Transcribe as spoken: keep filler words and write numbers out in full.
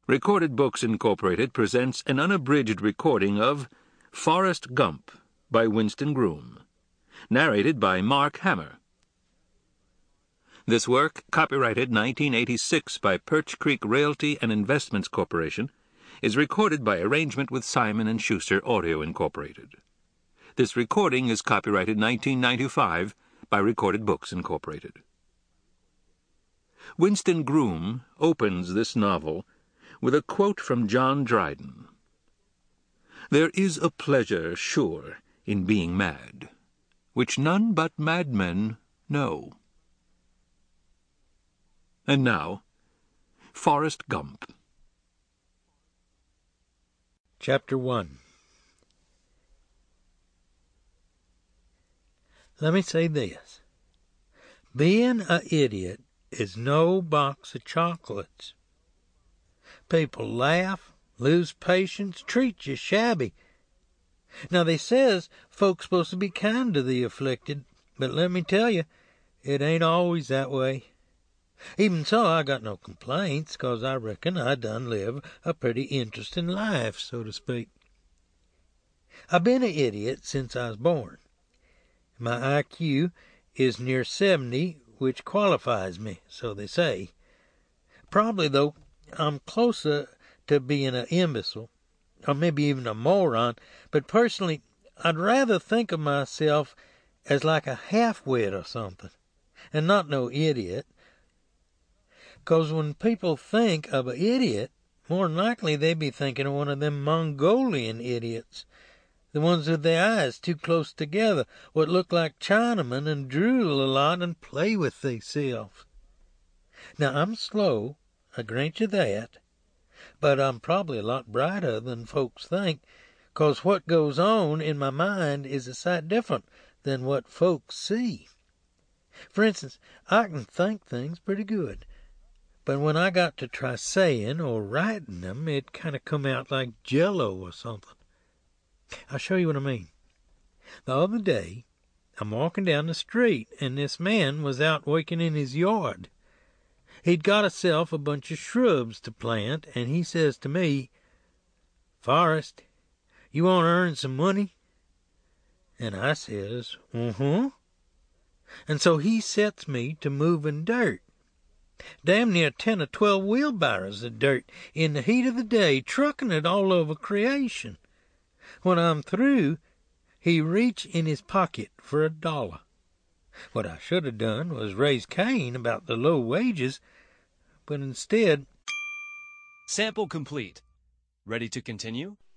Recorded Books Incorporated presents an unabridged recording of Forrest Gump by Winston Groom, narrated by Mark Hammer. This work, copyrighted nineteen eighty-six by Perch Creek Realty and Investments Corporation, is recorded by arrangement with Simon and Schuster Audio Incorporated. This recording is copyrighted nineteen ninety-five by Recorded Books Incorporated. Winston Groom opens this novel with a quote from John Dryden. "There is a pleasure, sure, in being mad, which none but madmen know." And now, Forrest Gump. Chapter one. Let me say this. Being a idiot is no box of chocolates. People laugh, lose patience, treat you shabby. Now, they says folks supposed to be kind to the afflicted, but let me tell you, it ain't always that way. Even so, I got no complaints, 'cause I reckon I done live a pretty interesting life, so to speak. I've been an idiot since I was born. My I Q is near seventy, which qualifies me, so they say. Probably, though, I'm closer to being an imbecile, or maybe even a moron, but personally, I'd rather think of myself as like a half-wit or something, and not no idiot. 'Cause when people think of an idiot, more than likely they be thinking of one of them Mongolian idiots, the ones with their eyes too close together, what look like Chinamen and drool a lot and play with theyself. Now, I'm slow, I grant you that, but I'm probably a lot brighter than folks think, 'cause what goes on in my mind is a sight different than what folks see. For instance, I can think things pretty good, but when I got to try saying or writing them, it kind of come out like jello or something. I'll show you what I mean. The other day, I'm walking down the street, and this man was out working in his yard. He'd got himself a bunch of shrubs to plant, and he says to me, "Forrest, you want to earn some money?" And I says, "Uh-huh." And so he sets me to moving dirt. Damn near ten or twelve wheelbarrows of dirt in the heat of the day, trucking it all over creation. When I'm through, he reached in his pocket for a dollar. What I should have done was raise Cain about the low wages, but instead... Sample complete. Ready to continue?